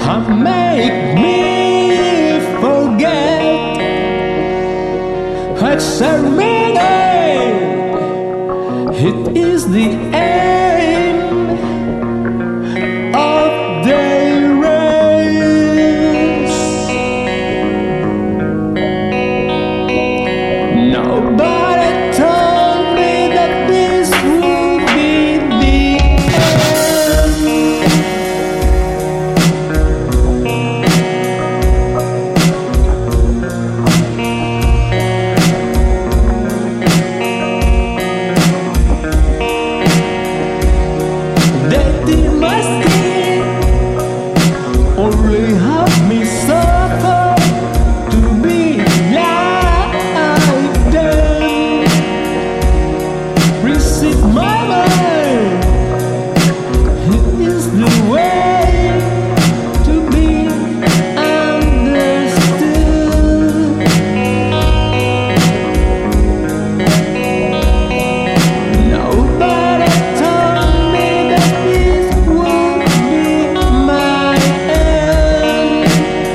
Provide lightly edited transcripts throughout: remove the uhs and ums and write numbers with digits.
make me forget. Exterminate, it is the aim of their race. Nobody told me that this would be the they must only have me suffer to be like them. Receive my mind, it is the way to be understood. Nobody told me that this would be my end.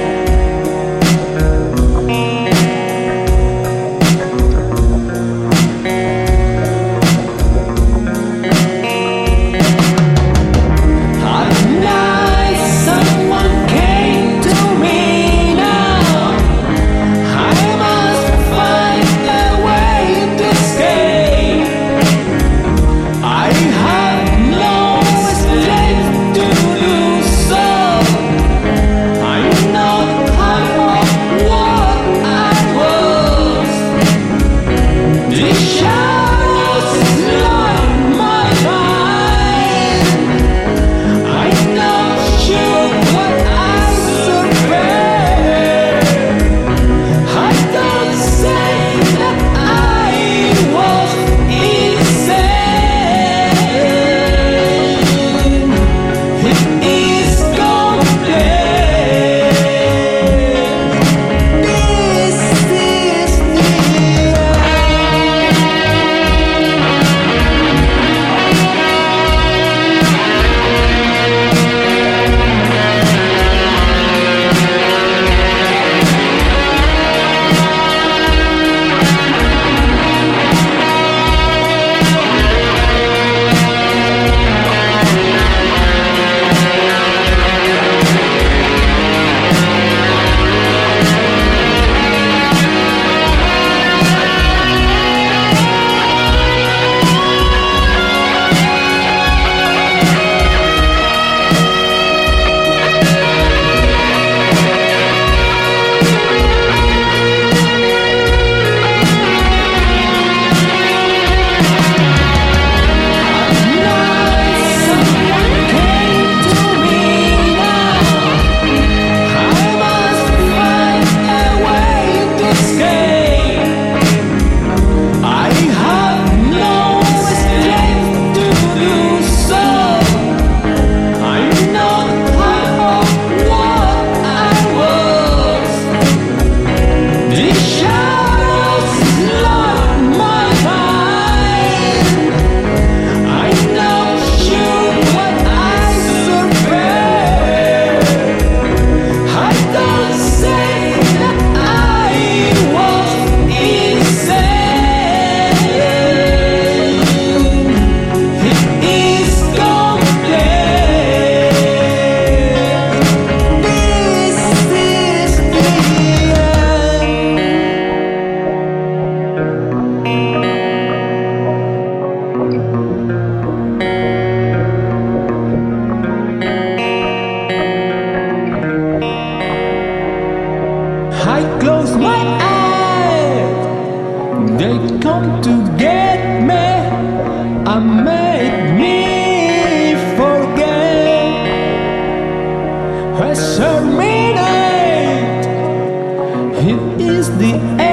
At night someone came to me now. I must find a way to escape. I have no strength to do so. I know half of what I was. The shadows light my mind. I'm not sure what I surveyed. I don't say that I was insane. It is complex. This is the I close my eyes, they come to get me. I make me forget. Exterminate, it is the end.